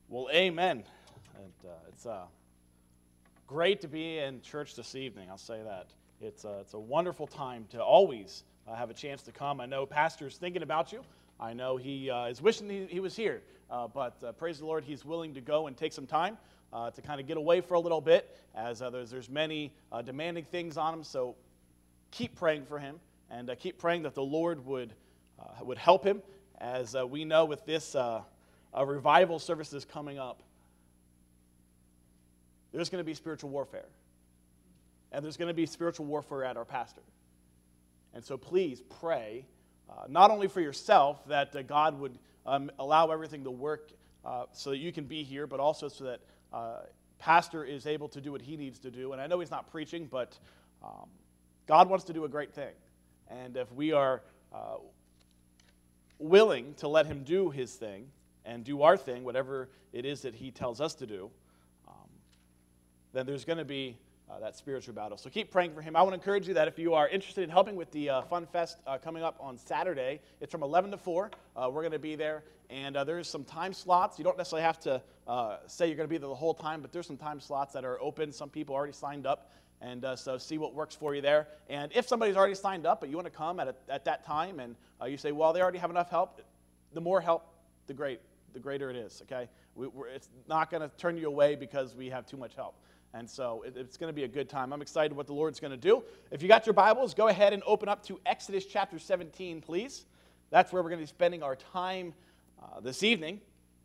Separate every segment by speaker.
Speaker 1: Well, amen. It's great to be in church this evening. I'll say that. It's a wonderful time to always have a chance to come. I know Pastor's thinking about you. I know he is wishing he was here. But praise the Lord, he's willing to go and take some time to kind of get away for a little bit, as there's many demanding things on him. So keep praying for him, and keep praying that the Lord would help him. As we know with this revival services coming up, there's going to be spiritual warfare. And there's going to be spiritual warfare at our pastor. And so please pray, not only for yourself, that God would allow everything to work so that you can be here, but also so that pastor is able to do what he needs to do. And I know he's not preaching, but God wants to do a great thing. And if we are willing to let him do his thing and do our thing, whatever it is that he tells us to do, then there's going to be that spiritual battle. So keep praying for him. I want to encourage you that if you are interested in helping with the Fun Fest coming up on Saturday, it's from 11 to 4. We're going to be there, and there's some time slots. You don't necessarily have to say you're going to be there the whole time, but there's some time slots that are open. Some people already signed up, and so see what works for you there. And if somebody's already signed up, but you want to come at that time, and you say, well, they already have enough help, the more help, the greater it is, okay? It's not going to turn you away because we have too much help. And so it's going to be a good time. I'm excited what the Lord's going to do. If you got your Bibles, go ahead and open up to Exodus chapter 17, please. That's where we're going to be spending our time this evening.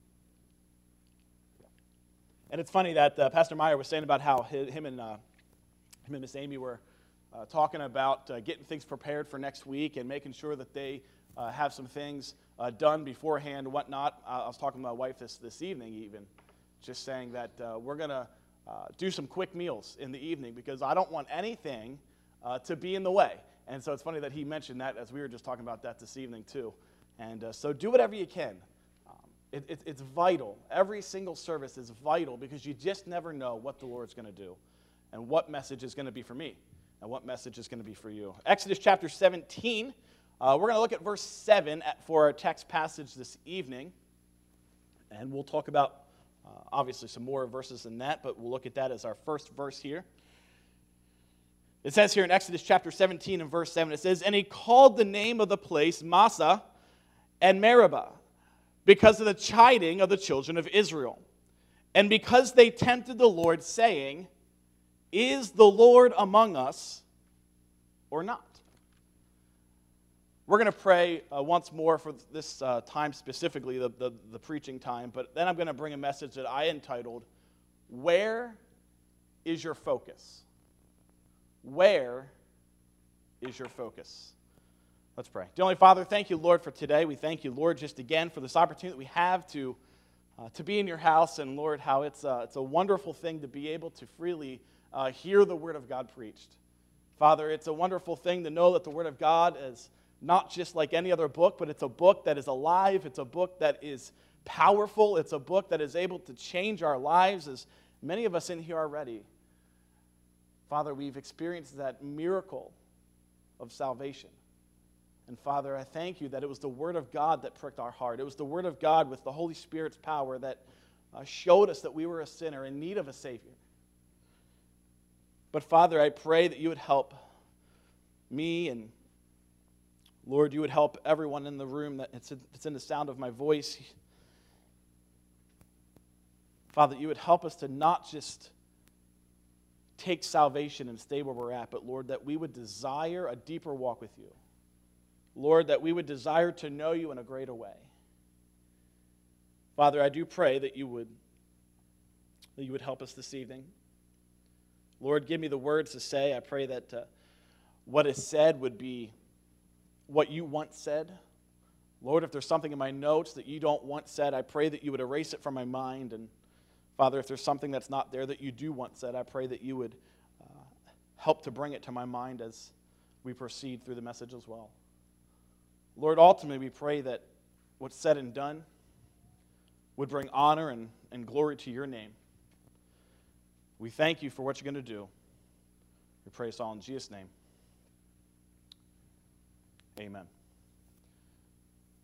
Speaker 1: And it's funny that Pastor Meyer was saying about how him and Miss Amy were talking about getting things prepared for next week and making sure that they have some things done beforehand and whatnot. I was talking to my wife this evening even, just saying that we're going to do some quick meals in the evening because I don't want anything to be in the way. And so it's funny that he mentioned that as we were just talking about that this evening too. And so do whatever you can. It's vital. Every single service is vital because you just never know what the Lord's going to do and what message is going to be for me and what message is going to be for you. Exodus chapter 17, we're going to look at verse 7 for our text passage this evening. And we'll talk about obviously some more verses than that, but we'll look at that as our first verse here. It says here in Exodus chapter 17 and verse 7, it says, "And he called the name of the place Massah and Meribah, because of the chiding of the children of Israel, and because they tempted the Lord, saying, Is the Lord among us or not?" We're going to pray once more for this time specifically, the preaching time, but then I'm going to bring a message that I entitled, Where is Your Focus? Where is your focus? Let's pray. Dear Heavenly Father, thank you, Lord, for today. We thank you, Lord, just again for this opportunity that we have to be in your house, and Lord, how it's a wonderful thing to be able to freely hear the Word of God preached. Father, it's a wonderful thing to know that the Word of God is not just like any other book, but it's a book that is alive. It's a book that is powerful. It's a book that is able to change our lives, as many of us in here are already. Father, we've experienced that miracle of salvation. And Father, I thank you that it was the Word of God that pricked our heart. It was the Word of God with the Holy Spirit's power that showed us that we were a sinner in need of a Savior. But Father, I pray that you would help me, and Lord, you would help everyone in the room that it's in the sound of my voice. Father, you would help us to not just take salvation and stay where we're at, but Lord, that we would desire a deeper walk with you. Lord, that we would desire to know you in a greater way. Father, I do pray that you would help us this evening. Lord, give me the words to say. I pray that what is said would be what you once said. Lord, if there's something in my notes that you don't want said, I pray that you would erase it from my mind. And Father, if there's something that's not there that you do want said, I pray that you would help to bring it to my mind as we proceed through the message as well. Lord, ultimately we pray that what's said and done would bring honor and glory to your name. We thank you for what you're going to do. We pray this all in Jesus' name. Amen.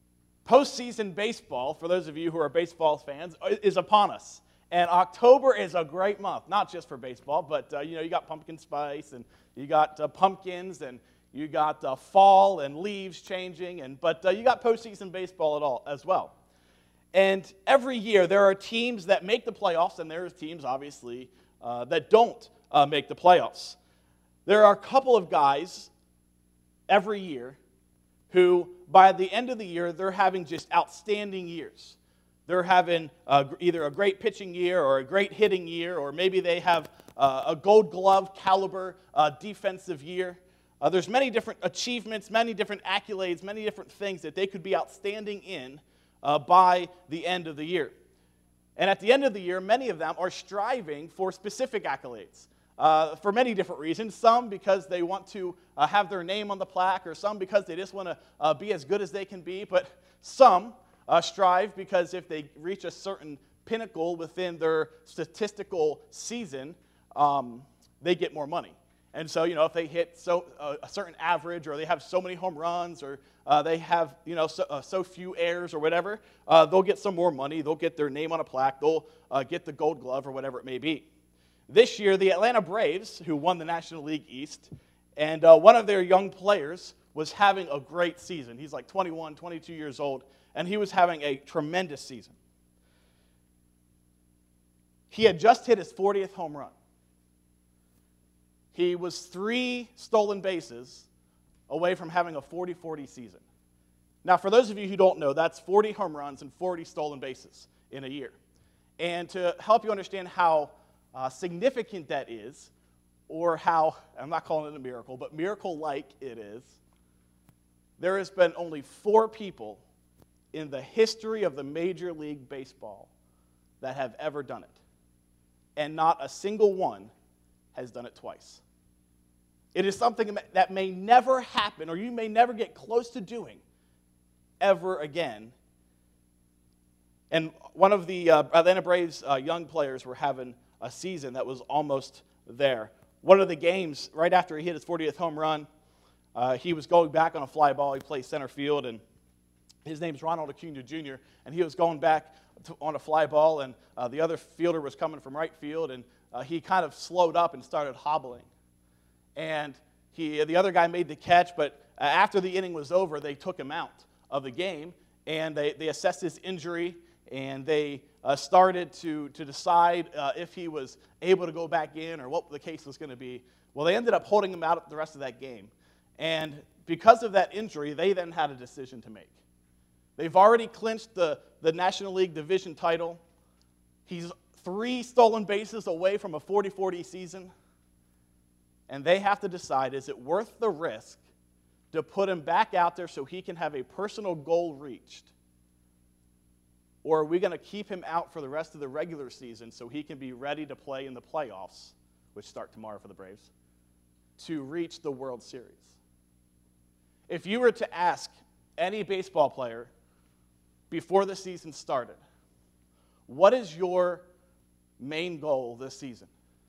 Speaker 1: Postseason baseball, for those of you who are baseball fans, is upon us. And October is a great month, not just for baseball, but you got pumpkin spice, and you got pumpkins, and you got fall and leaves changing, but you got postseason baseball as well. And every year there are teams that make the playoffs, and there are teams, obviously, that don't make the playoffs. There are a couple of guys every year who, by the end of the year, they're having just outstanding years. They're having either a great pitching year or a great hitting year, or maybe they have a Gold Glove caliber defensive year. There's many different achievements, many different accolades, many different things that they could be outstanding in by the end of the year. And at the end of the year, many of them are striving for specific accolades for many different reasons. Some because they want to have their name on the plaque, or some because they just want to be as good as they can be. But some strive because if they reach a certain pinnacle within their statistical season, they get more money. And so, if they hit a certain average, or they have so many home runs, or they have, so few errors or whatever, they'll get some more money. They'll get their name on a plaque. They'll get the Gold Glove or whatever it may be. This year, the Atlanta Braves, who won the National League East, and one of their young players was having a great season. He's like 21, 22 years old, and he was having a tremendous season. He had just hit his 40th home run. He was 3 stolen bases away from having a 40-40 season. Now, for those of you who don't know, that's 40 home runs and 40 stolen bases in a year. And to help you understand how significant that is, or how, I'm not calling it a miracle, but miracle-like it is, there has been only 4 people in the history of the Major League Baseball that have ever done it. And not a single one has done it twice. It is something that may never happen, or you may never get close to doing ever again. And one of the Atlanta Braves young players were having a season that was almost there. One of the games, right after he hit his 40th home run, he was going back on a fly ball. He plays center field, and his name's Ronald Acuna Jr., and he was going back on a fly ball, and the other fielder was coming from right field, and he kind of slowed up and started hobbling. And the other guy made the catch, but after the inning was over, they took him out of the game, and they assessed his injury, and they started to decide if he was able to go back in or what the case was going to be. Well, they ended up holding him out the rest of that game. And because of that injury, they then had a decision to make. They've already clinched the National League Division title. He's 3 stolen bases away from a 40-40 season. And they have to decide, is it worth the risk to put him back out there so he can have a personal goal reached? Or are we going to keep him out for the rest of the regular season so he can be ready to play in the playoffs, which start tomorrow for the Braves, to reach the World Series? If you were to ask any baseball player before the season started, what is your main goal this season?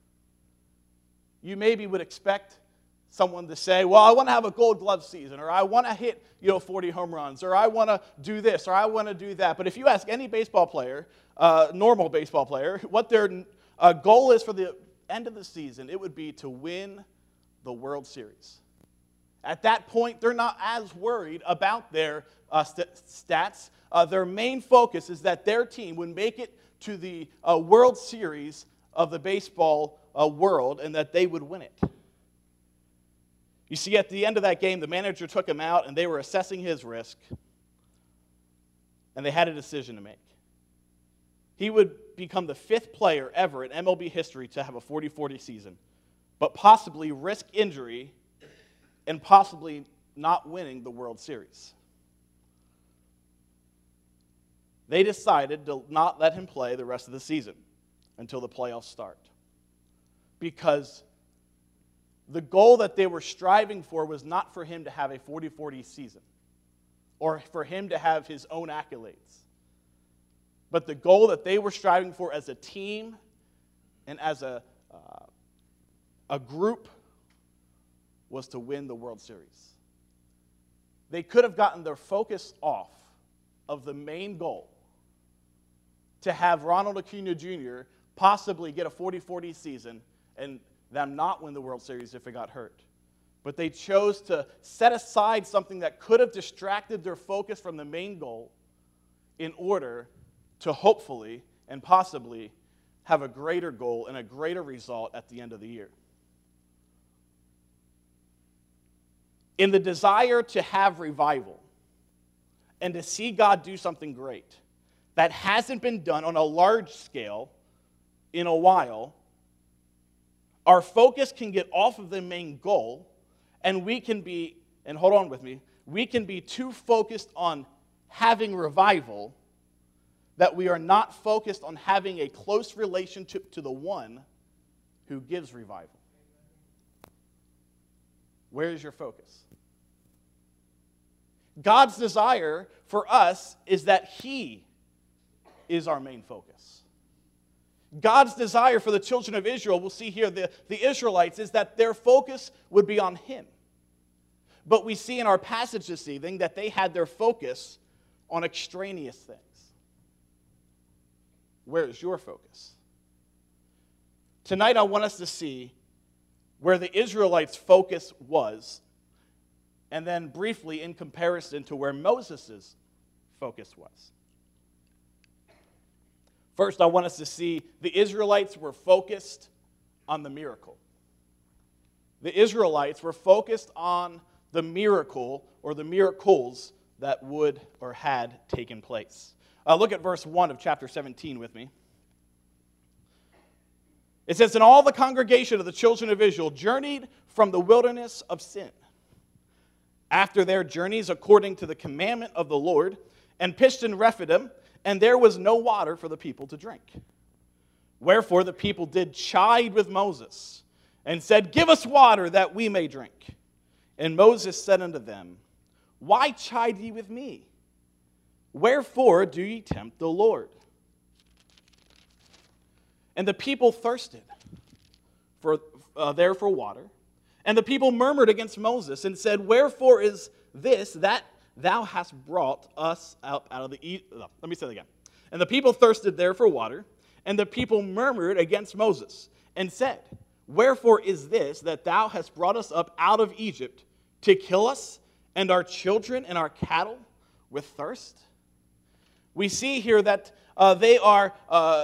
Speaker 1: You maybe would expect someone to say, well, I want to have a Gold Glove season, or I want to hit 40 home runs, or I want to do this, or I want to do that. But if you ask any baseball player, normal baseball player, what their goal is for the end of the season, it would be to win the World Series. At that point, they're not as worried about their stats. Their main focus is that their team would make it to the World Series of the baseball world, and that they would win it. You see, at the end of that game, the manager took him out, and they were assessing his risk, and they had a decision to make. He would become the 5th player ever in MLB history to have a 40-40 season, but possibly risk injury and possibly not winning the World Series. They decided to not let him play the rest of the season until the playoffs start, because the goal that they were striving for was not for him to have a 40-40 season or for him to have his own accolades. But the goal that they were striving for as a team and as a group was to win the World Series. They could have gotten their focus off of the main goal to have Ronald Acuna Jr. possibly get a 40-40 season and them not win the World Series if it got hurt. But they chose to set aside something that could have distracted their focus from the main goal in order to hopefully and possibly have a greater goal and a greater result at the end of the year. In the desire to have revival and to see God do something great that hasn't been done on a large scale in a while, our focus can get off of the main goal, and we can be, and hold on with me, we can be too focused on having revival that we are not focused on having a close relationship to the one who gives revival. Where is your focus? God's desire for us is that He is our main focus. God's desire for the children of Israel, we'll see here, the Israelites, is that their focus would be on Him. But we see in our passage this evening that they had their focus on extraneous things. Where is your focus? Tonight I want us to see where the Israelites' focus was, and then briefly in comparison to where Moses' focus was. First, I want us to see the Israelites were focused on the miracle. The Israelites were focused on the miracle or the miracles that would or had taken place. Look at verse 1 of chapter 17 with me. It says, "And all the congregation of the children of Israel journeyed from the wilderness of Sin, after their journeys according to the commandment of the Lord, and pitched in Rephidim, and there was no water for the people to drink. Wherefore the people did chide with Moses, and said, Give us water that we may drink. And Moses said unto them, Why chide ye with me? Wherefore do ye tempt the Lord? And the people thirsted for water. And the people murmured against Moses and said, Wherefore is this that thou hast brought us out of the... Let me say that again. And the people thirsted there for water, and the people murmured against Moses and said, Wherefore is this that thou hast brought us up out of Egypt to kill us and our children and our cattle with thirst? We see here that they are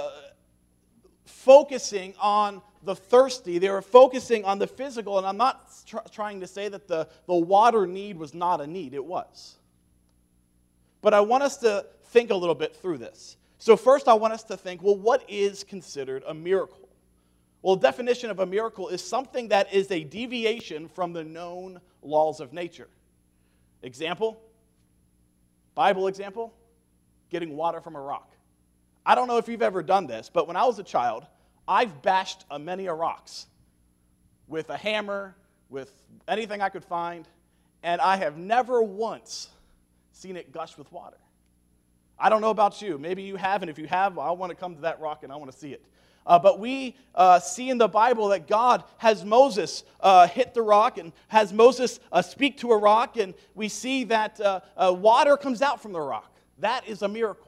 Speaker 1: focusing on the thirsty. They were focusing on the physical, and I'm not trying to say that the water need was not a need. It was. But I want us to think a little bit through this. So first I want us to think, well, what is considered a miracle? Well, the definition of a miracle is something that is a deviation from the known laws of nature. Example, Bible example, getting water from a rock. I don't know if you've ever done this, but when I was a child, I've bashed many rocks with a hammer, with anything I could find, and I have never once seen it gush with water. I don't know about you. Maybe you have, and if you have, I want to come to that rock and I want to see it. But we see in the Bible that God has Moses hit the rock and has Moses speak to a rock, and we see that water comes out from the rock. That is a miracle.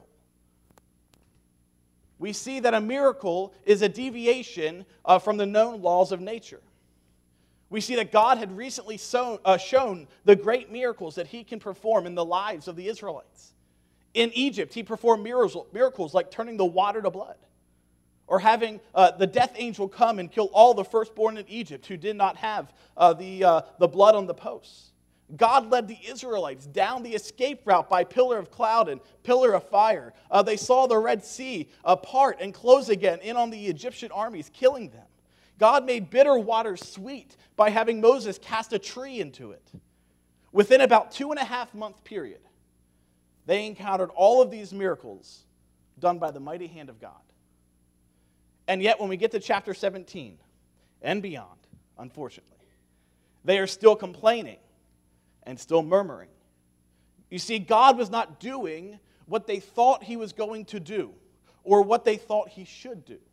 Speaker 1: We see that a miracle is a deviation from the known laws of nature. We see that God had recently shown the great miracles that He can perform in the lives of the Israelites. In Egypt, He performed miracles like turning the water to blood, or having the death angel come and kill all the firstborn in Egypt who did not have the blood on the posts. God led the Israelites down the escape route by pillar of cloud and pillar of fire. They saw the Red Sea part and close again in on the Egyptian armies, killing them. God made bitter water sweet by having Moses cast a tree into it. Within about 2.5 month period, they encountered all of these miracles done by the mighty hand of God. And yet when we get to chapter 17 and beyond, unfortunately, they are still complaining and still murmuring. You see, God was not doing what they thought He was going to do or what they thought He should do.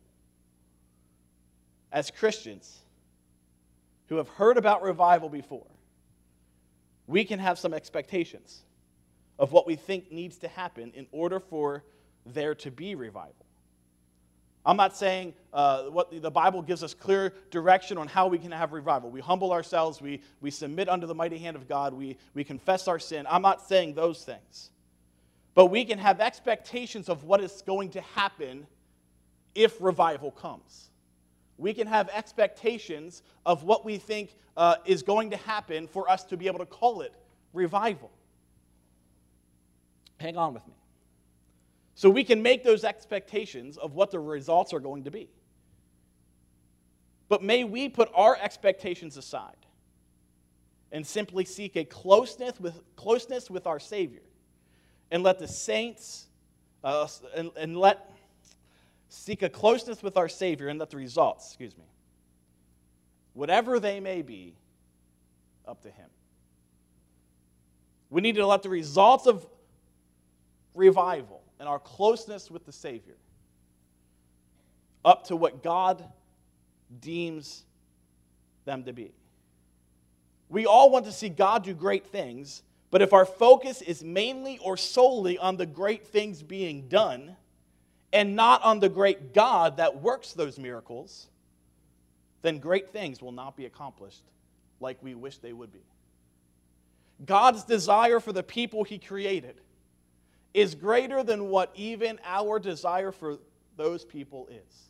Speaker 1: As Christians who have heard about revival before, we can have some expectations of what we think needs to happen in order for there to be revival. I'm not saying what the Bible gives us clear direction on how we can have revival. We humble ourselves, we submit under the mighty hand of God, we confess our sin. I'm not saying those things. But we can have expectations of what is going to happen if revival comes. We can have expectations of what we think is going to happen for us to be able to call it revival. Hang on with me. So we can make those expectations of what the results are going to be. But may we put our expectations aside and simply seek a closeness with our Savior, and let the saints seek a closeness with our Savior, and let the results, whatever they may be, up to Him. We need to let the results of revival and our closeness with the Savior up to what God deems them to be. We all want to see God do great things, but if our focus is mainly or solely on the great things being done and not on the great God that works those miracles, then great things will not be accomplished like we wish they would be. God's desire for the people He created is greater than what even our desire for those people is.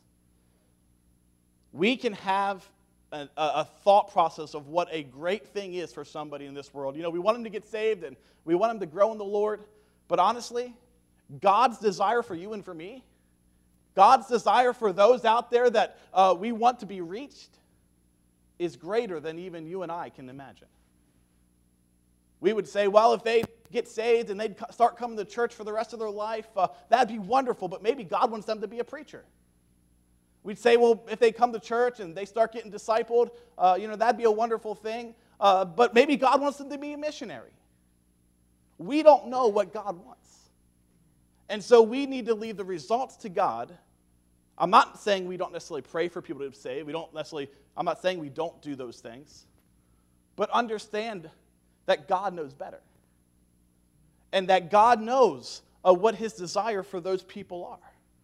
Speaker 1: We can have a thought process of what a great thing is for somebody in this world. We want them to get saved and we want them to grow in the Lord. But honestly, God's desire for you and for me, God's desire for those out there that we want to be reached, is greater than even you and I can imagine. We would say, well, if they get saved and they'd start coming to church for the rest of their life, that'd be wonderful, but maybe God wants them to be a preacher. We'd say, well, if they come to church and they start getting discipled, that'd be a wonderful thing, but maybe God wants them to be a missionary. We don't know what God wants. And so we need to leave the results to God. I'm not saying we don't necessarily pray for people to be saved. I'm not saying we don't do those things. But understand that God knows better. And that God knows what His desire for those people are.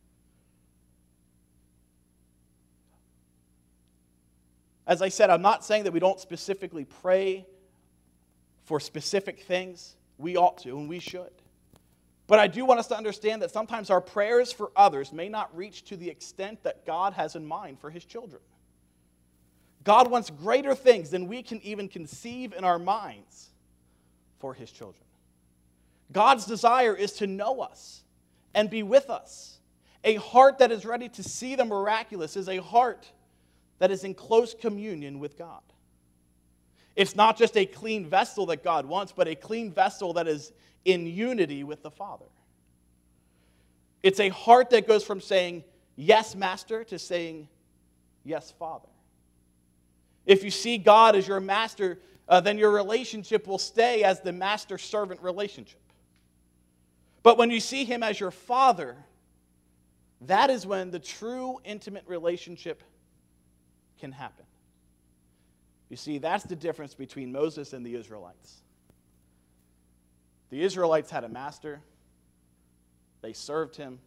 Speaker 1: As I said, I'm not saying that we don't specifically pray for specific things. We ought to, and we should. But I do want us to understand that sometimes our prayers for others may not reach to the extent that God has in mind for His children. God wants greater things than we can even conceive in our minds for His children. God's desire is to know us and be with us. A heart that is ready to see the miraculous is a heart that is in close communion with God. It's not just a clean vessel that God wants, but a clean vessel that is in unity with the Father. It's a heart that goes from saying, yes, Master, to saying, yes, Father. If you see God as your master, then your relationship will stay as the master-servant relationship. But when you see Him as your Father, that is when the true intimate relationship can happen. You see, that's the difference between Moses and the Israelites. The Israelites had a master. They served him.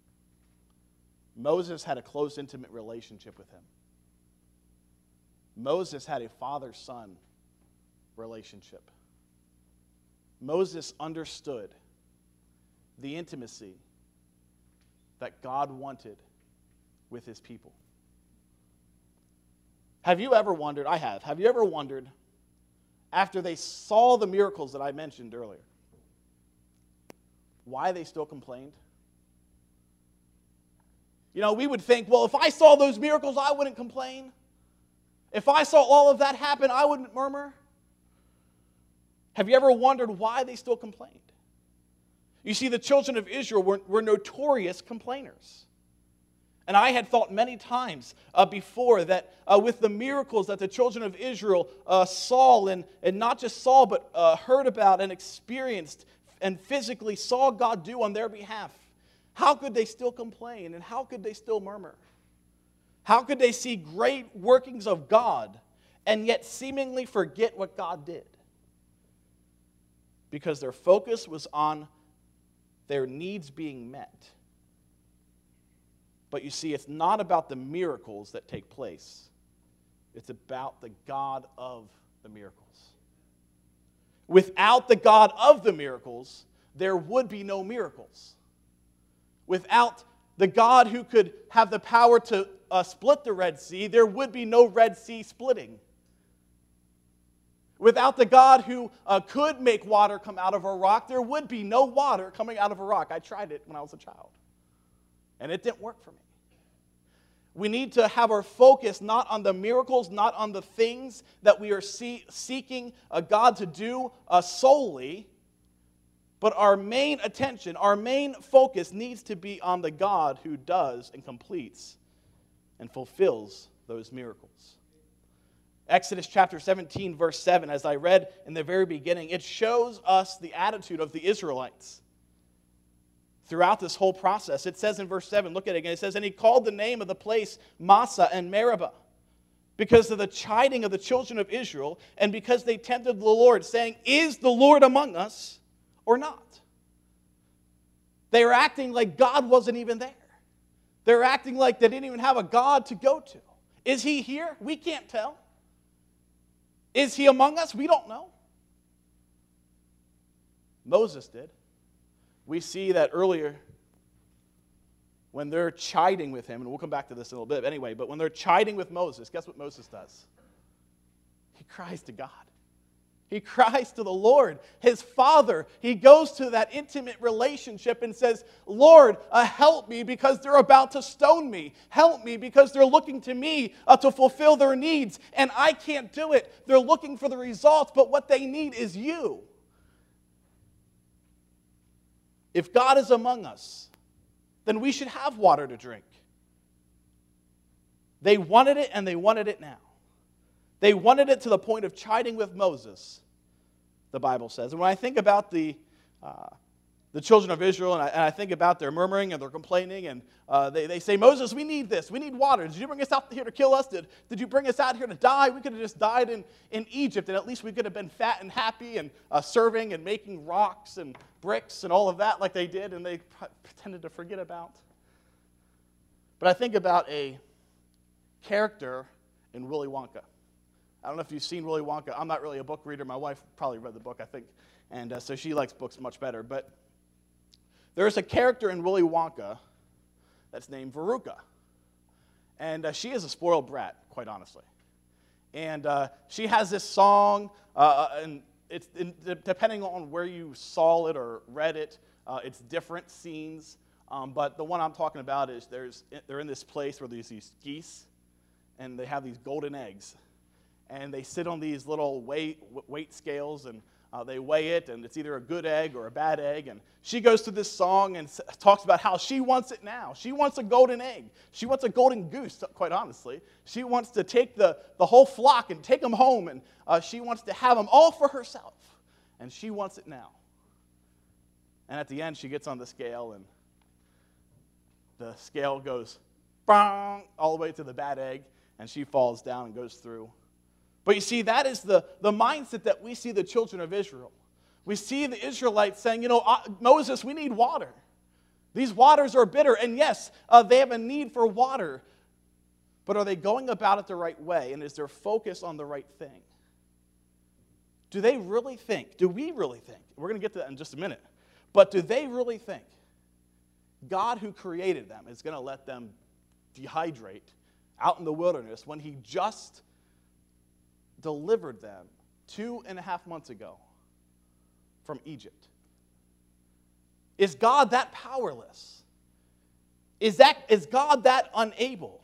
Speaker 1: Moses had a close, intimate relationship with him. Moses had a father-son relationship. Moses understood the intimacy that God wanted with His people. Have you ever wondered, I have you ever wondered, after they saw the miracles that I mentioned earlier, why they still complained? We would think, well, if I saw those miracles, I wouldn't complain. If I saw all of that happen, I wouldn't murmur. Have you ever wondered why they still complained? You see, the children of Israel were notorious complainers. And I had thought many times before that with the miracles that the children of Israel saw, and not just saw, but heard about and experienced and physically saw God do on their behalf, how could they still complain and how could they still murmur? How could they see great workings of God and yet seemingly forget what God did? because their focus was on their needs being met. But you see, it's not about the miracles that take place. It's about the God of the miracles. Without the God of the miracles, there would be no miracles. Without the God who could have the power to split the Red Sea, there would be no Red Sea splitting. Without the God who could make water come out of a rock, there would be no water coming out of a rock. I tried it when I was a child, and it didn't work for me. We need to have our focus not on the miracles, not on the things that we are seeking a God to do solely, but our main attention, our main focus needs to be on the God who does and completes and fulfills those miracles. Exodus chapter 17, verse 7, as I read in the very beginning, it shows us the attitude of the Israelites throughout this whole process. It says in verse 7, look at it again, it says, "And he called the name of the place Massah and Meribah, because of the chiding of the children of Israel, and because they tempted the Lord, saying, 'Is the Lord among us or not?'" They were acting like God wasn't even there. They were acting like they didn't even have a God to go to. Is he here? We can't tell. Is he among us? We don't know. Moses did. We see that earlier when they're chiding with him, and we'll come back to this in a little bit anyway, but when they're chiding with Moses, guess what Moses does? He cries to God. He cries to the Lord, his Father. He goes to that intimate relationship and says, "Lord, help me because they're about to stone me. Help me because they're looking to me to fulfill their needs, and I can't do it. They're looking for the results, but what they need is you." If God is among us, then we should have water to drink. They wanted it, and they wanted it now. They wanted it to the point of chiding with Moses, the Bible says. And when I think about the children of Israel, and I think about their murmuring and their complaining, and they say, "Moses, we need this. We need water. Did you bring us out here to kill us? Did you bring us out here to die? We could have just died in Egypt, and at least we could have been fat and happy and serving and making rocks and bricks and all of that like they did, and they pretended to forget about." But I think about a character in Willy Wonka. I don't know if you've seen Willy Wonka. I'm not really a book reader. My wife probably read the book, I think, and so she likes books much better. But there's a character in Willy Wonka that's named Veruca, and she is a spoiled brat, quite honestly. And she has this song, and it's depending on where you saw it or read it, it's different scenes. But the one I'm talking about is they're in this place where there's these geese, and they have these golden eggs. And they sit on these little weight scales, and they weigh it, and it's either a good egg or a bad egg. And she goes through this song and talks about how she wants it now. She wants a golden egg. She wants a golden goose, quite honestly. She wants to take the whole flock and take them home, and she wants to have them all for herself. And she wants it now. And at the end, she gets on the scale, and the scale goes bang, all the way to the bad egg, and she falls down and goes through. But you see, that is the mindset that we see the children of Israel. We see the Israelites saying, Moses, we need water. These waters are bitter. And yes, they have a need for water. But are they going about it the right way? And is their focus on the right thing? Do they really think, do we really think, we're going to get to that in just a minute, but do they really think God who created them is going to let them dehydrate out in the wilderness when he just delivered them 2.5 months ago from Egypt? Is God that powerless? Is God that unable?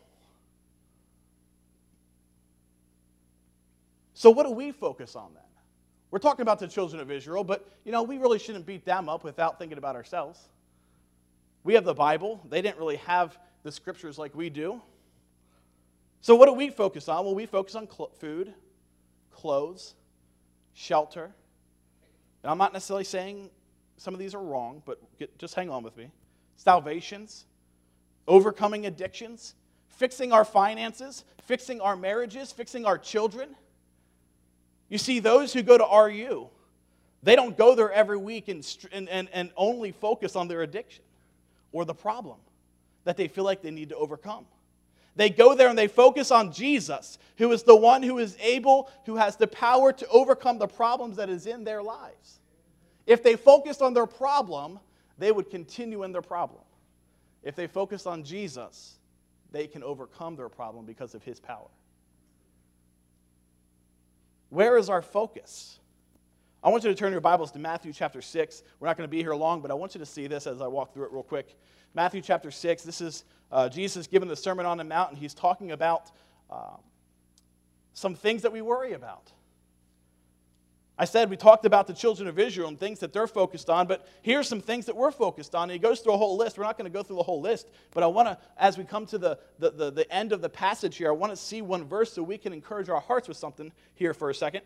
Speaker 1: So what do we focus on then? We're talking about the children of Israel, but we really shouldn't beat them up without thinking about ourselves. We have the Bible. They didn't really have the scriptures like we do. So what do we focus on? Well, we focus on food, clothes, shelter. And I'm not necessarily saying some of these are wrong, but just hang on with me. Salvations, overcoming addictions, fixing our finances, fixing our marriages, fixing our children. You see, those who go to RU, They don't go there every week and only focus on their addiction or the problem that they feel like they need to overcome. They go there and they focus on Jesus, who is the one who is able, who has the power to overcome the problems that is in their lives. If they focused on their problem, they would continue in their problem. If they focus on Jesus, they can overcome their problem because of his power. Where is our focus? I want you to turn your Bibles to Matthew chapter 6. We're not going to be here long, but I want you to see this as I walk through it real quick. Matthew chapter 6, this is Jesus giving the Sermon on the Mount, and he's talking about some things that we worry about. I said we talked about the children of Israel and things that they're focused on, but here's some things that we're focused on. And he goes through a whole list. We're not going to go through the whole list, but I want to, as we come to the end of the passage here, I want to see one verse so we can encourage our hearts with something here for a second.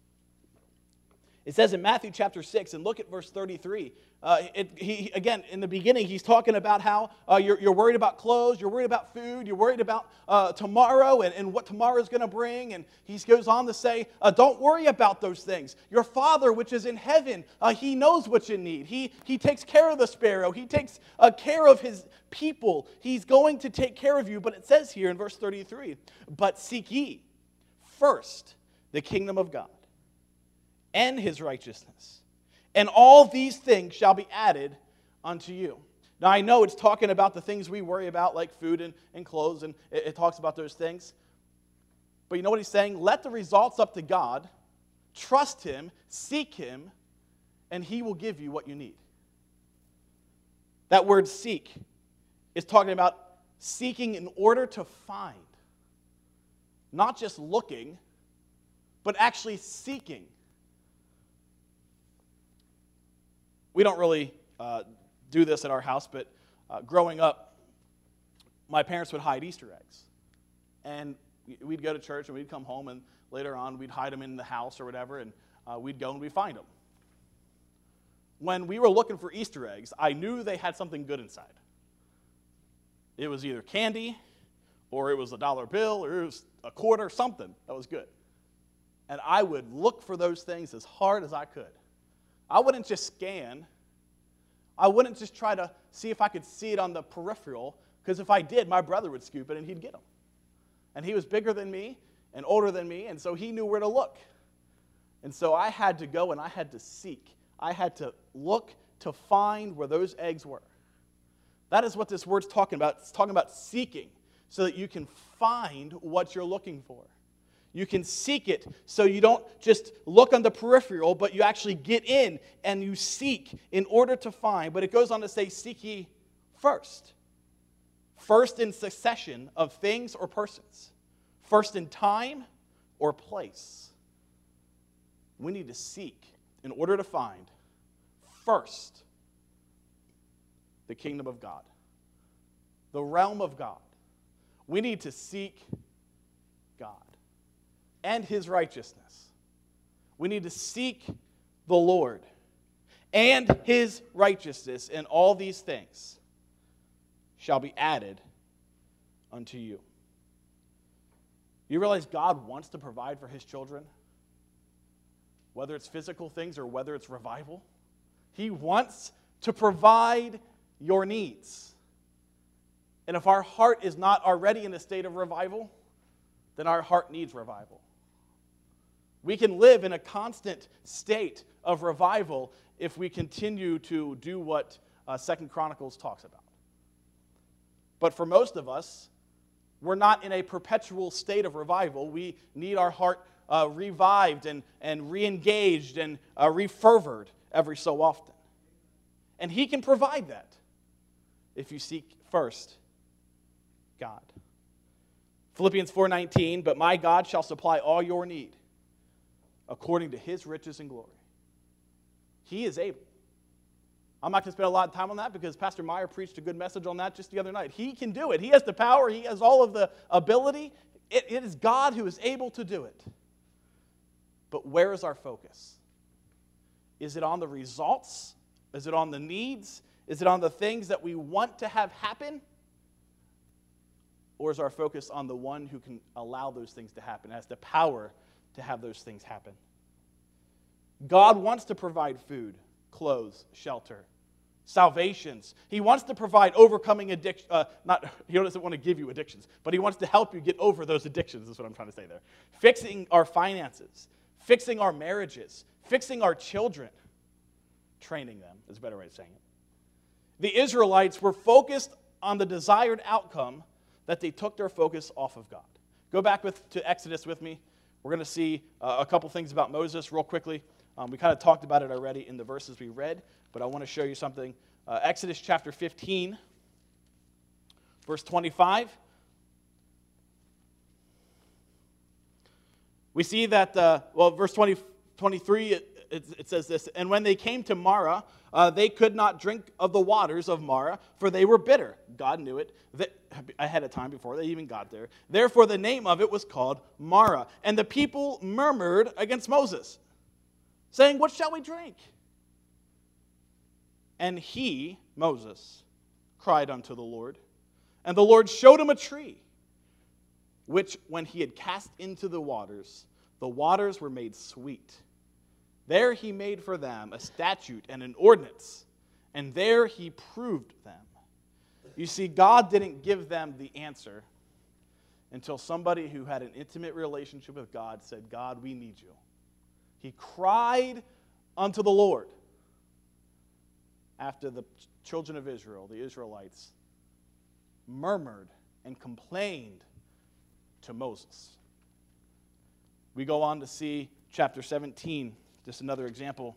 Speaker 1: It says in Matthew chapter 6, and look at verse 33. Again, in the beginning, he's talking about how you're worried about clothes, you're worried about food, you're worried about tomorrow and what tomorrow is going to bring. And he goes on to say, don't worry about those things. Your Father, which is in heaven, he knows what you need. He takes care of the sparrow. He takes care of his people. He's going to take care of you. But it says here in verse 33, but seek ye first the kingdom of God and his righteousness, and all these things shall be added unto you. Now, I know it's talking about the things we worry about, like food and clothes, and it talks about those things. But you know what he's saying? Let the results up to God, trust him, seek him, and he will give you what you need. That word seek is talking about seeking in order to find. Not just looking, but actually seeking. We don't really do this at our house, but growing up, my parents would hide Easter eggs. And we'd go to church and we'd come home, and later on we'd hide them in the house or whatever, and we'd go and we'd find them. When we were looking for Easter eggs, I knew they had something good inside. It was either candy, or it was a dollar bill, or it was a quarter, something that was good. And I would look for those things as hard as I could. I wouldn't just scan. I wouldn't just try to see if I could see it on the peripheral, because if I did, my brother would scoop it and he'd get them. And he was bigger than me and older than me, and so he knew where to look. And so I had to go and I had to seek. I had to look to find where those eggs were. That is what this word's talking about. It's talking about seeking so that you can find what you're looking for. You can seek it so you don't just look on the peripheral, but you actually get in and you seek in order to find. But it goes on to say, seek ye first. First in succession of things or persons. First in time or place. We need to seek in order to find first the kingdom of God, the realm of God. We need to seek God and his righteousness. We need to seek the Lord and his righteousness, and all these things shall be added unto you. You realize God wants to provide for his children? Whether it's physical things or whether it's revival. He wants to provide your needs. And if our heart is not already in a state of revival, then our heart needs revival. We can live in a constant state of revival if we continue to do what 2 Chronicles talks about. But for most of us, we're not in a perpetual state of revival. We need our heart revived and re-engaged and refervored every so often. And he can provide that if you seek first God. Philippians 4:19, but my God shall supply all your need according to his riches and glory. He is able. I'm not going to spend a lot of time on that because Pastor Meyer preached a good message on that just the other night. He can do it. He has the power. He has all of the ability. It is God who is able to do it. But where is our focus? Is it on the results? Is it on the needs? Is it on the things that we want to have happen? Or is our focus on the one who can allow those things to happen, has the power to have those things happen? God wants to provide food, clothes, shelter, salvations. He wants to provide overcoming addiction. He doesn't want to give you addictions, but he wants to help you get over those addictions, is what I'm trying to say there. Fixing our finances, fixing our marriages, fixing our children, training them is a better way of saying it. The Israelites were focused on the desired outcome that they took their focus off of God. Go back to Exodus with me. We're going to see a couple things about Moses real quickly. We kind of talked about it already in the verses we read, but I want to show you something. Exodus chapter 15, verse 25. We see that, verse 23, it says this, and when they came to Marah, they could not drink of the waters of Marah, for they were bitter. God knew it ahead of time before they even got there. Therefore, the name of it was called Marah. And the people murmured against Moses, saying, what shall we drink? And he, Moses, cried unto the Lord. And the Lord showed him a tree, which when he had cast into the waters were made sweet. There he made for them a statute and an ordinance, and there he proved them. You see, God didn't give them the answer until somebody who had an intimate relationship with God said, God, we need you. He cried unto the Lord after the children of Israel, the Israelites, murmured and complained to Moses. We go on to see chapter 17, just another example.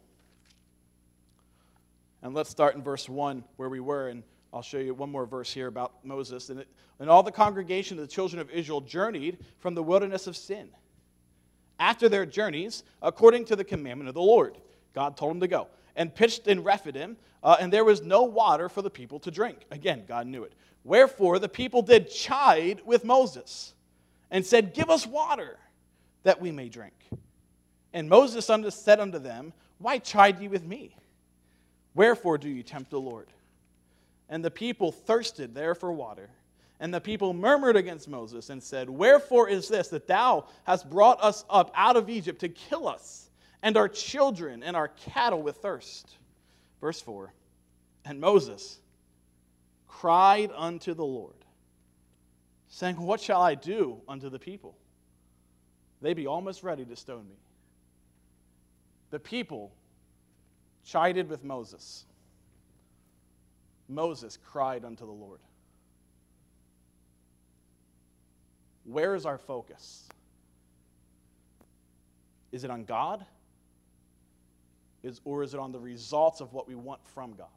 Speaker 1: And let's start in verse 1 where we were, and I'll show you one more verse here about Moses. And all the congregation of the children of Israel journeyed from the wilderness of Sin. After their journeys, according to the commandment of the Lord, God told them to go, and pitched in Rephidim, and there was no water for the people to drink. Again, God knew it. Wherefore the people did chide with Moses, and said, give us water, that we may drink. And Moses said unto them, why chide ye with me? Wherefore do ye tempt the Lord? And the people thirsted there for water. And the people murmured against Moses and said, wherefore is this, that thou hast brought us up out of Egypt to kill us, and our children and our cattle with thirst? Verse 4, and Moses cried unto the Lord, saying, what shall I do unto the people? They be almost ready to stone me. The people chided with Moses. Moses cried unto the Lord. Where is our focus? Is it on God? Or is it on the results of what we want from God?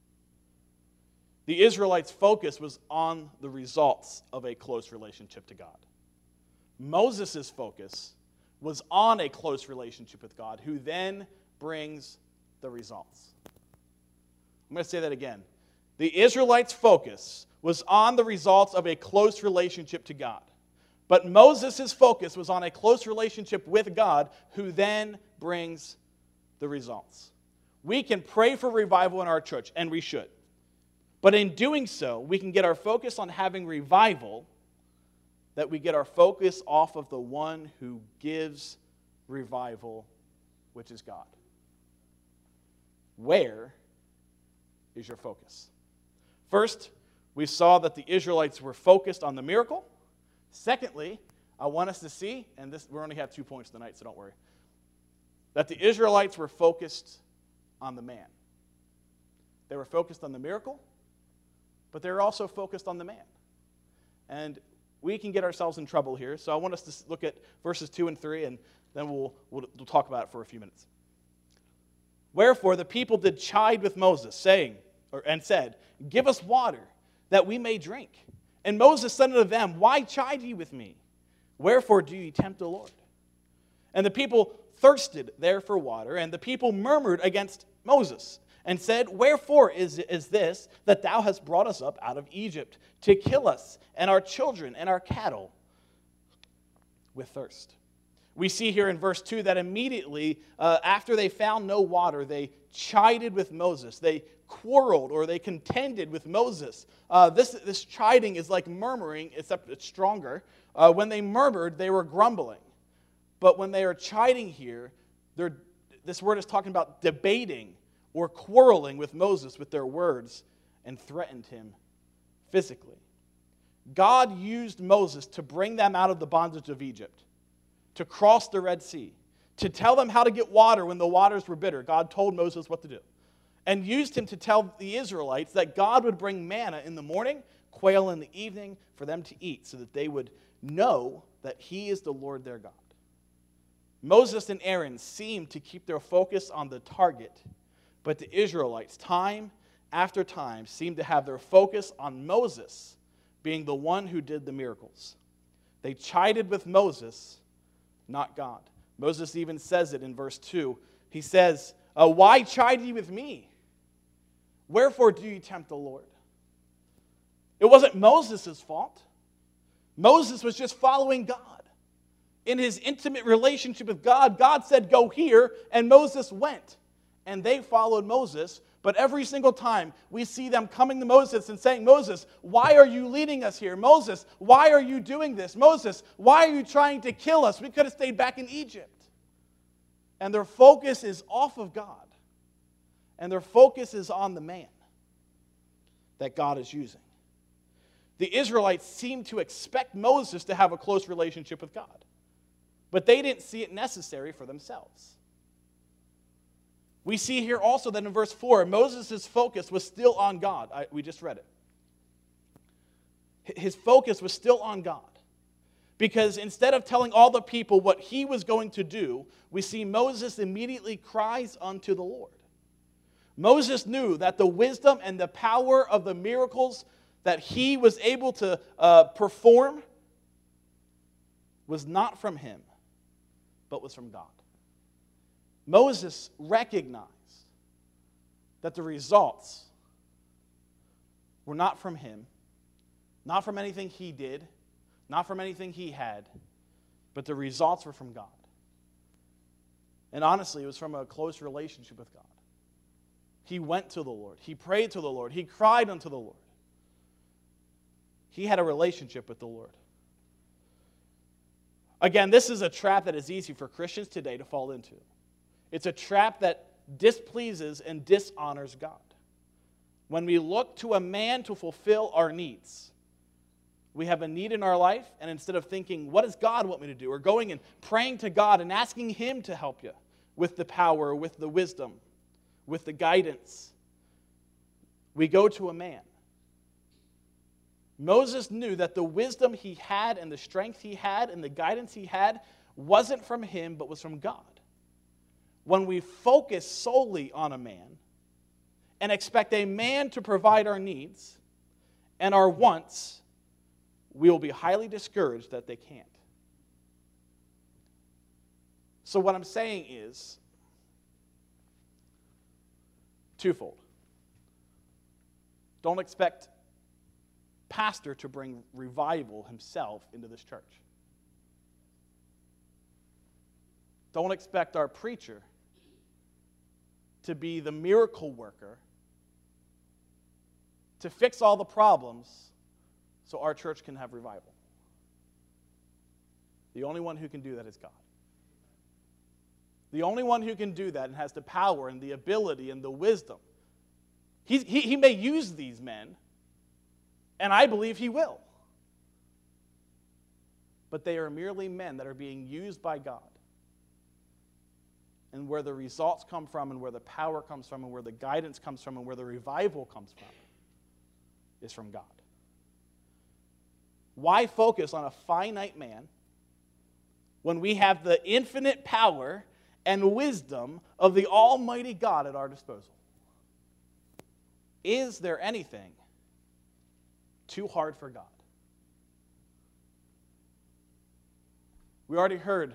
Speaker 1: The Israelites' focus was on the results of a close relationship to God. Moses' focus was on a close relationship with God, who then brings the results. I'm going to say that again. The Israelites' focus was on the results of a close relationship to God. But Moses' focus was on a close relationship with God, who then brings the results. We can pray for revival in our church, and we should. But in doing so, we can get our focus on having revival, that we get our focus off of the one who gives revival, which is God. Where is your focus? First, we saw that the Israelites were focused on the miracle. Secondly, I want us to see, and we only have 2 points tonight, so don't worry, that the Israelites were focused on the man. They were focused on the miracle, but they were also focused on the man. And we can get ourselves in trouble here, so I want us to look at verses 2 and 3, and then we'll talk about it for a few minutes. Wherefore the people did chide with Moses, and said, give us water, that we may drink. And Moses said unto them, why chide ye with me? Wherefore do ye tempt the Lord? And the people thirsted there for water, and the people murmured against Moses, and said, wherefore is this, that thou hast brought us up out of Egypt, to kill us, and our children, and our cattle, with thirst? We see here in verse 2 that immediately after they found no water, they chided with Moses. They quarreled, or they contended with Moses. This chiding is like murmuring, except it's stronger. When they murmured, they were grumbling. But when they are chiding here, this word is talking about debating or quarreling with Moses with their words and threatened him physically. God used Moses to bring them out of the bondage of Egypt, to cross the Red Sea, to tell them how to get water when the waters were bitter. God told Moses what to do. And used him to tell the Israelites that God would bring manna in the morning, quail in the evening for them to eat, so that they would know that he is the Lord their God. Moses and Aaron seemed to keep their focus on the target, but the Israelites, time after time, seemed to have their focus on Moses being the one who did the miracles. They chided with Moses, not God. Moses even says it in verse 2. He says, "Why chide ye with me? Wherefore do ye tempt the Lord?" It wasn't Moses' fault. Moses was just following God. In his intimate relationship with God, God said, "Go here," and Moses went. And they followed Moses. But every single time we see them coming to Moses and saying, "Moses, why are you leading us here? Moses, why are you doing this? Moses, why are you trying to kill us? We could have stayed back in Egypt." And their focus is off of God. And their focus is on the man that God is using. The Israelites seemed to expect Moses to have a close relationship with God, but they didn't see it necessary for themselves. We see here also that in verse 4, Moses' focus was still on God. We just read it. His focus was still on God. Because instead of telling all the people what he was going to do, we see Moses immediately cries unto the Lord. Moses knew that the wisdom and the power of the miracles that he was able to perform was not from him, but was from God. Moses recognized that the results were not from him, not from anything he did, not from anything he had, but the results were from God. And honestly, it was from a close relationship with God. He went to the Lord. He prayed to the Lord. He cried unto the Lord. He had a relationship with the Lord. Again, this is a trap that is easy for Christians today to fall into. It's a trap that displeases and dishonors God. When we look to a man to fulfill our needs, we have a need in our life, and instead of thinking, what does God want me to do? Or going and praying to God and asking him to help you with the power, with the wisdom, with the guidance, we go to a man. Moses knew that the wisdom he had and the strength he had and the guidance he had wasn't from him, but was from God. When we focus solely on a man and expect a man to provide our needs and our wants, we will be highly discouraged that they can't. So what I'm saying is twofold. Don't expect pastor to bring revival himself into this church. Don't expect our preacher to be the miracle worker to fix all the problems so our church can have revival. The only one who can do that is God. The only one who can do that and has the power and the ability and the wisdom. He may use these men, and I believe he will. But they are merely men that are being used by God. And where the results come from, and where the power comes from, and where the guidance comes from, and where the revival comes from, is from God. Why focus on a finite man when we have the infinite power and wisdom of the Almighty God at our disposal? Is there anything too hard for God? We already heard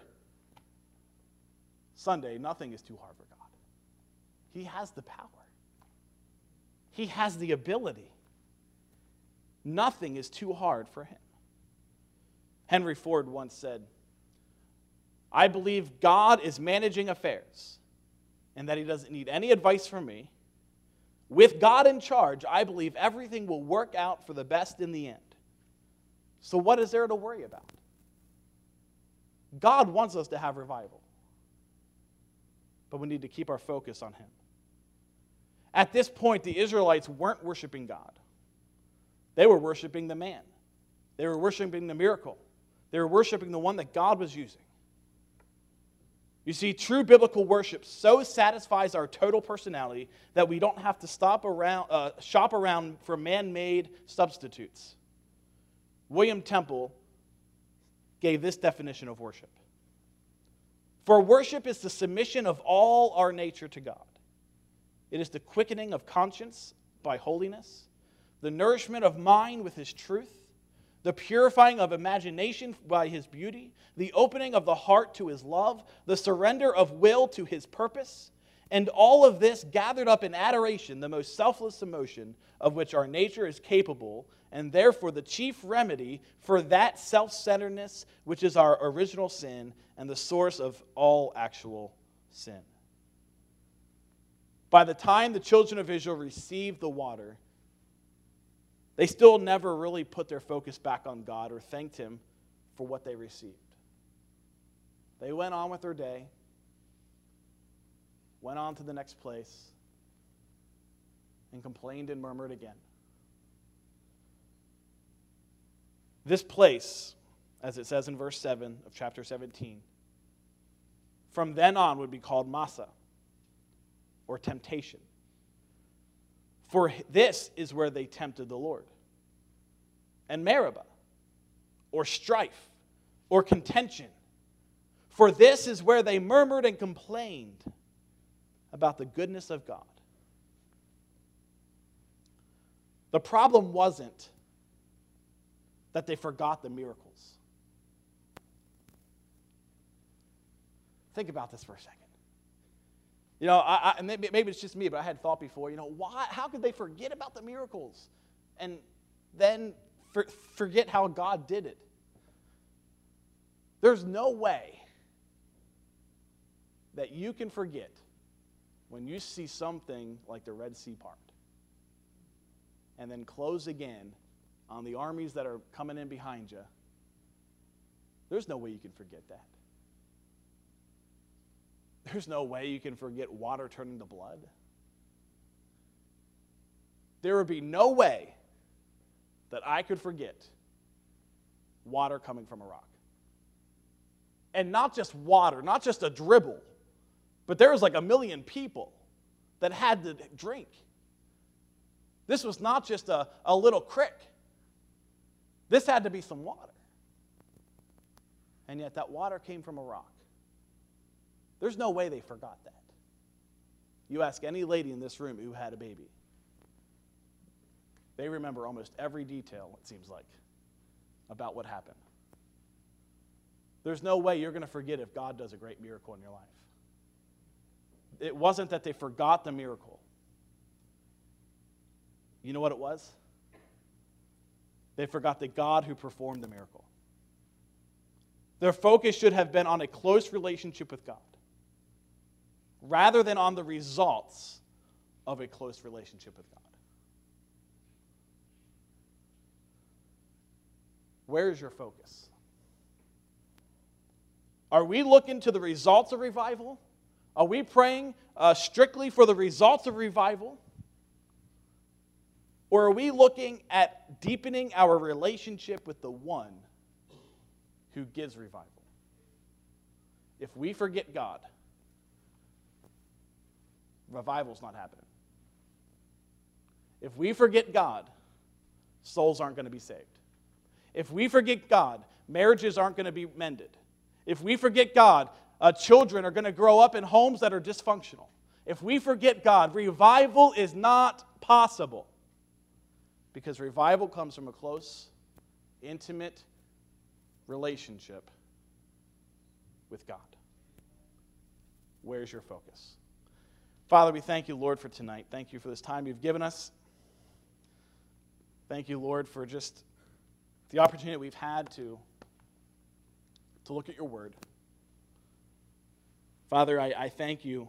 Speaker 1: Sunday, nothing is too hard for God. He has the power. He has the ability. Nothing is too hard for him. Henry Ford once said, "I believe God is managing affairs and that he doesn't need any advice from me. With God in charge, I believe everything will work out for the best in the end. So what is there to worry about?" God wants us to have revival. but we need to keep our focus on him. At this point, the Israelites weren't worshiping God. They were worshiping the man. They were worshiping the miracle. They were worshiping the one that God was using. You see, true biblical worship so satisfies our total personality that we don't have to shop around for man-made substitutes. William Temple gave this definition of worship. For worship is the submission of all our nature to God. It is the quickening of conscience by holiness, the nourishment of mind with his truth, the purifying of imagination by his beauty, the opening of the heart to his love, the surrender of will to his purpose, and all of this gathered up in adoration, the most selfless emotion of which our nature is capable, and therefore the chief remedy for that self-centeredness which is our original sin and the source of all actual sin. By the time the children of Israel received the water, they still never really put their focus back on God or thanked him for what they received. They went on with their day, went on to the next place, and complained and murmured again. This place, as it says in verse 7 of chapter 17, from then on would be called Massah, or temptation. For this is where they tempted the Lord. And Meribah, or strife, or contention. For this is where they murmured and complained about the goodness of God. The problem wasn't that they forgot the miracles. Think about this for a second. You know, maybe it's just me, but I had thought before, how could they forget about the miracles and then forget how God did it? There's no way that you can forget when you see something like the Red Sea part and then close again on the armies that are coming in behind you. There's no way you can forget that. There's no way you can forget water turning to blood. There would be no way that I could forget water coming from a rock. And not just water, not just a dribble, but there was like 1 million people that had to drink. This was not just a little creek. This had to be some water. And yet that water came from a rock. There's no way they forgot that. You ask any lady in this room who had a baby. They remember almost every detail, it seems like, about what happened. There's no way you're going to forget if God does a great miracle in your life. It wasn't that they forgot the miracle. You know what it was? They forgot the God who performed the miracle. Their focus should have been on a close relationship with God, rather than on the results of a close relationship with God. Where is your focus? Are we looking to the results of revival? Are we praying strictly for the results of revival? Or are we looking at deepening our relationship with the one who gives revival? If we forget God, revival's not happening. If we forget God, souls aren't going to be saved. If we forget God, marriages aren't going to be mended. If we forget God, children are going to grow up in homes that are dysfunctional. If we forget God, revival is not possible. Because revival comes from a close, intimate relationship with God. Where's your focus? Father, we thank you, Lord, for tonight. Thank you for this time you've given us. Thank you, Lord, for just the opportunity we've had to look at your word. Father, I thank you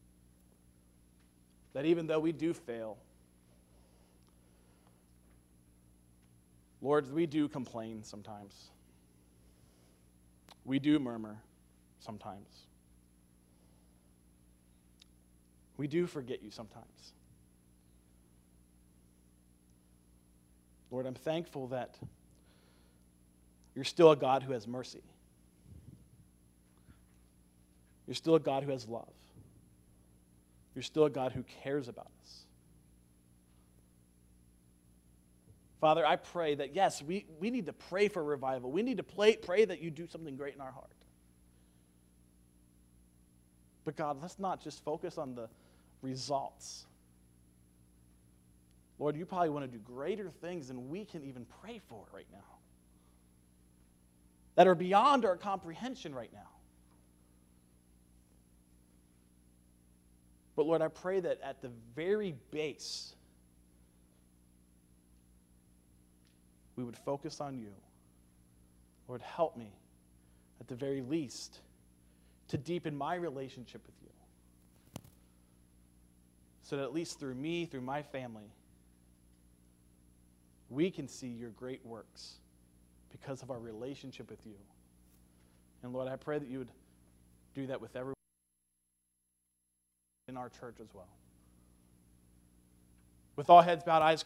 Speaker 1: that even though we do fail, Lord, we do complain sometimes. We do murmur sometimes. We do forget you sometimes. Lord, I'm thankful that you're still a God who has mercy. You're still a God who has love. You're still a God who cares about us. Father, I pray that, yes, we need to pray for revival. We need to pray that you do something great in our heart. But God, let's not just focus on the results. Lord, you probably want to do greater things than we can even pray for right now, that are beyond our comprehension right now. But Lord, I pray that at the very base, we would focus on you. Lord, help me, at the very least, to deepen my relationship with you, so that at least through me, through my family, we can see your great works because of our relationship with you. And Lord, I pray that you would do that with everyone in our church as well. With all heads bowed, eyes